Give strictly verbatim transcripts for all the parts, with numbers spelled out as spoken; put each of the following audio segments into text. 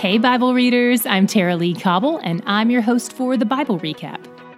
Hey, Bible readers, I'm Tara Lee Cobble, and I'm your host for the Bible Recap.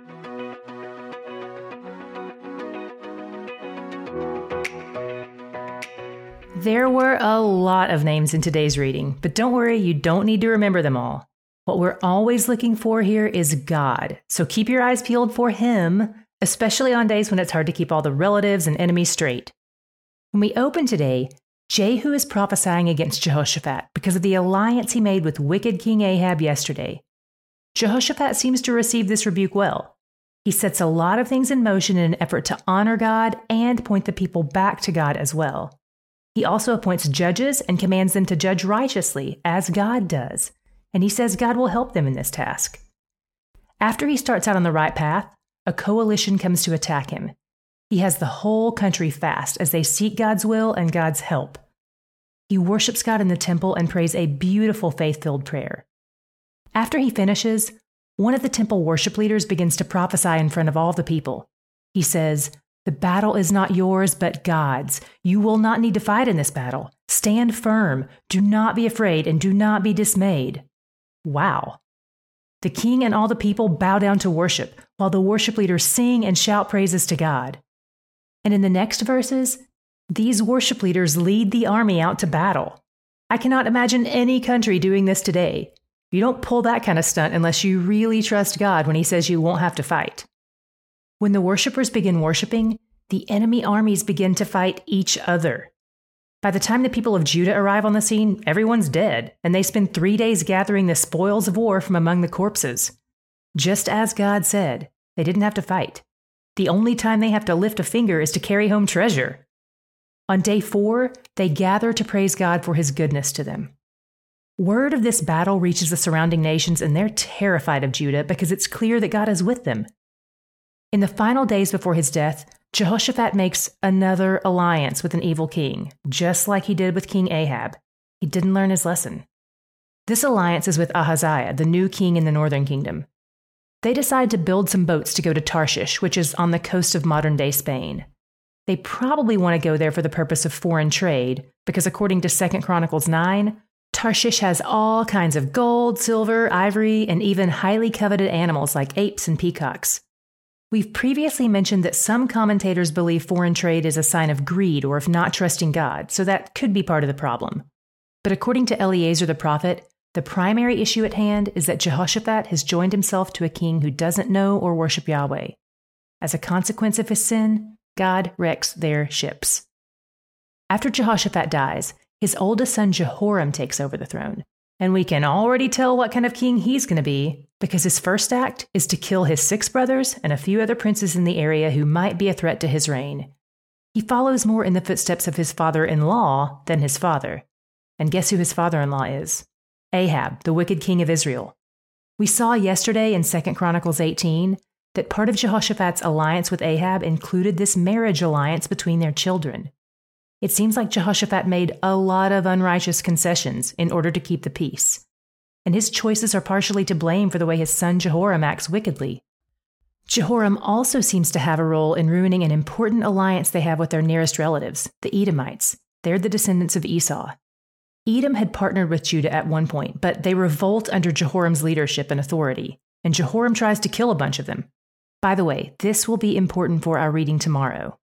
There were a lot of names in today's reading, but don't worry, you don't need to remember them all. What we're always looking for here is God, so keep your eyes peeled for Him, especially on days when it's hard to keep all the relatives and enemies straight. When we open today, Jehu is prophesying against Jehoshaphat because of the alliance he made with wicked King Ahab yesterday. Jehoshaphat seems to receive this rebuke well. He sets a lot of things in motion in an effort to honor God and point the people back to God as well. He also appoints judges and commands them to judge righteously, as God does, and he says God will help them in this task. After he starts out on the right path, a coalition comes to attack him. He has the whole country fast as they seek God's will and God's help. He worships God in the temple and prays a beautiful faith-filled prayer. After he finishes, one of the temple worship leaders begins to prophesy in front of all the people. He says, "The battle is not yours, but God's. You will not need to fight in this battle. Stand firm. Do not be afraid and do not be dismayed." Wow. The king and all the people bow down to worship, while the worship leaders sing and shout praises to God. And in the next verses, these worship leaders lead the army out to battle. I cannot imagine any country doing this today. You don't pull that kind of stunt unless you really trust God when He says you won't have to fight. When the worshipers begin worshiping, the enemy armies begin to fight each other. By the time the people of Judah arrive on the scene, everyone's dead, and they spend three days gathering the spoils of war from among the corpses. Just as God said, they didn't have to fight. The only time they have to lift a finger is to carry home treasure. On day four, they gather to praise God for His goodness to them. Word of this battle reaches the surrounding nations, and they're terrified of Judah because it's clear that God is with them. In the final days before his death, Jehoshaphat makes another alliance with an evil king, just like he did with King Ahab. He didn't learn his lesson. This alliance is with Ahaziah, the new king in the northern kingdom. They decide to build some boats to go to Tarshish, which is on the coast of modern-day Spain. They probably want to go there for the purpose of foreign trade, because according to Second Chronicles nine, Tarshish has all kinds of gold, silver, ivory, and even highly coveted animals like apes and peacocks. We've previously mentioned that some commentators believe foreign trade is a sign of greed or of not trusting God, so that could be part of the problem. But according to Eliezer the prophet, the primary issue at hand is that Jehoshaphat has joined himself to a king who doesn't know or worship Yahweh. As a consequence of his sin, God wrecks their ships. After Jehoshaphat dies, his oldest son Jehoram takes over the throne. And we can already tell what kind of king he's going to be, because his first act is to kill his six brothers and a few other princes in the area who might be a threat to his reign. He follows more in the footsteps of his father-in-law than his father. And guess who his father-in-law is? Ahab, the wicked king of Israel. We saw yesterday in Second Chronicles eighteen that part of Jehoshaphat's alliance with Ahab included this marriage alliance between their children. It seems like Jehoshaphat made a lot of unrighteous concessions in order to keep the peace. And his choices are partially to blame for the way his son Jehoram acts wickedly. Jehoram also seems to have a role in ruining an important alliance they have with their nearest relatives, the Edomites. They're the descendants of Esau. Edom had partnered with Judah at one point, but they revolt under Jehoram's leadership and authority, and Jehoram tries to kill a bunch of them. By the way, this will be important for our reading tomorrow.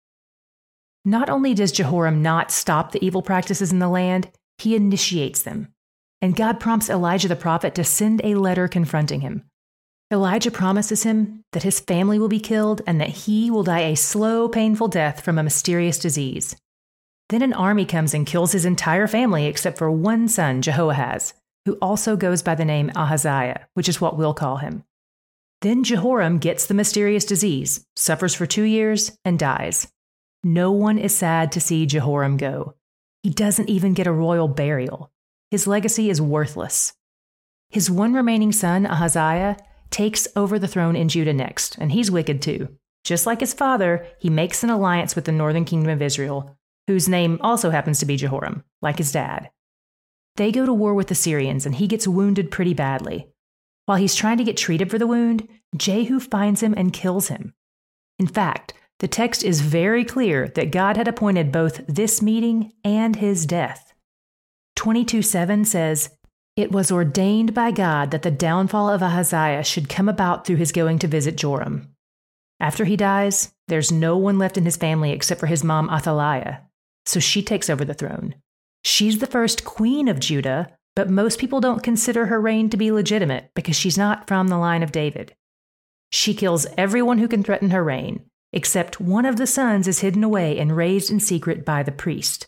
Not only does Jehoram not stop the evil practices in the land, he initiates them. And God prompts Elijah the prophet to send a letter confronting him. Elijah promises him that his family will be killed and that he will die a slow, painful death from a mysterious disease. Then an army comes and kills his entire family except for one son, Jehoahaz, who also goes by the name Ahaziah, which is what we'll call him. Then Jehoram gets the mysterious disease, suffers for two years, and dies. No one is sad to see Jehoram go. He doesn't even get a royal burial. His legacy is worthless. His one remaining son, Ahaziah, takes over the throne in Judah next, and he's wicked too. Just like his father, he makes an alliance with the northern kingdom of Israel, whose name also happens to be Jehoram, like his dad. They go to war with the Syrians, and he gets wounded pretty badly. While he's trying to get treated for the wound, Jehu finds him and kills him. In fact, the text is very clear that God had appointed both this meeting and his death. twenty-two seven says, It was ordained by God that the downfall of Ahaziah should come about through his going to visit Joram. After he dies, there's no one left in his family except for his mom Athaliah, so she takes over the throne. She's the first queen of Judah, but most people don't consider her reign to be legitimate because she's not from the line of David. She kills everyone who can threaten her reign, except one of the sons is hidden away and raised in secret by the priest.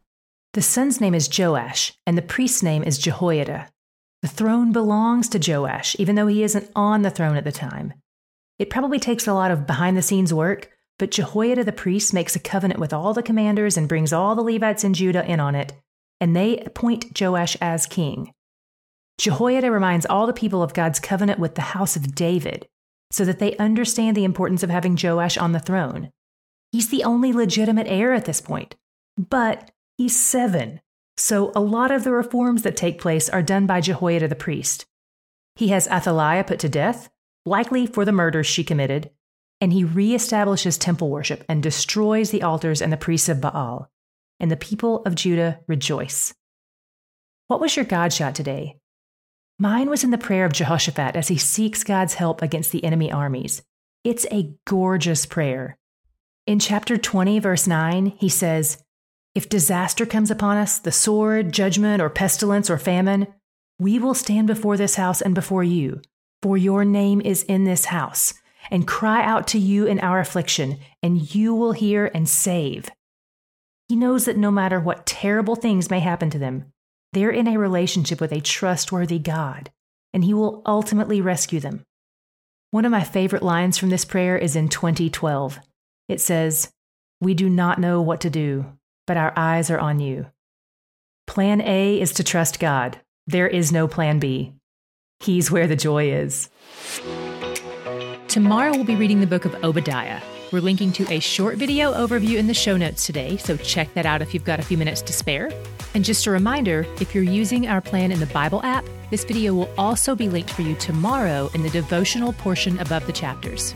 The son's name is Joash, and the priest's name is Jehoiada. The throne belongs to Joash, even though he isn't on the throne at the time. It probably takes a lot of behind-the-scenes work, but Jehoiada the priest makes a covenant with all the commanders and brings all the Levites in Judah in on it, and they appoint Joash as king. Jehoiada reminds all the people of God's covenant with the house of David, so that they understand the importance of having Joash on the throne. He's the only legitimate heir at this point, but he's seven, so a lot of the reforms that take place are done by Jehoiada the priest. He has Athaliah put to death, likely for the murders she committed, and he reestablishes temple worship and destroys the altars and the priests of Baal, and the people of Judah rejoice. What was your God shot today? Mine was in the prayer of Jehoshaphat as he seeks God's help against the enemy armies. It's a gorgeous prayer. In chapter twenty, verse nine, he says, "If disaster comes upon us, the sword, judgment, or pestilence, or famine, we will stand before this house and before you, for your name is in this house, and cry out to you in our affliction, and you will hear and save." He knows that no matter what terrible things may happen to them, they're in a relationship with a trustworthy God, and he will ultimately rescue them. One of my favorite lines from this prayer is in twenty twelve. It says, "We do not know what to do, but our eyes are on you." Plan A is to trust God. There is no plan B. He's where the joy is. Tomorrow we'll be reading the book of Obadiah. We're linking to a short video overview in the show notes today, so check that out if you've got a few minutes to spare. And just a reminder, if you're using our plan in the Bible app, this video will also be linked for you tomorrow in the devotional portion above the chapters.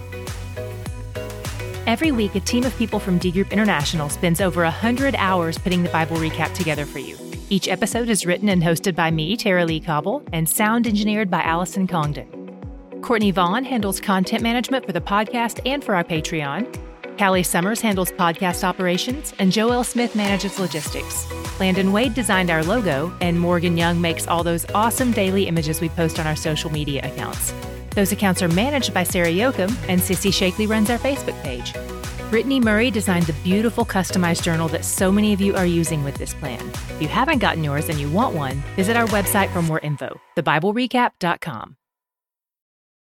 Every week, a team of people from D Group International spends over one hundred hours putting the Bible recap together for you. Each episode is written and hosted by me, Tara Lee Cobble, and sound engineered by Allison Congdon. Courtney Vaughn handles content management for the podcast and for our Patreon. Callie Summers handles podcast operations, and Joelle Smith manages logistics. Landon Wade designed our logo, and Morgan Young makes all those awesome daily images we post on our social media accounts. Those accounts are managed by Sarah Yoakum, and Sissy Shakely runs our Facebook page. Brittany Murray designed the beautiful customized journal that so many of you are using with this plan. If you haven't gotten yours and you want one, visit our website for more info, the bible recap dot com.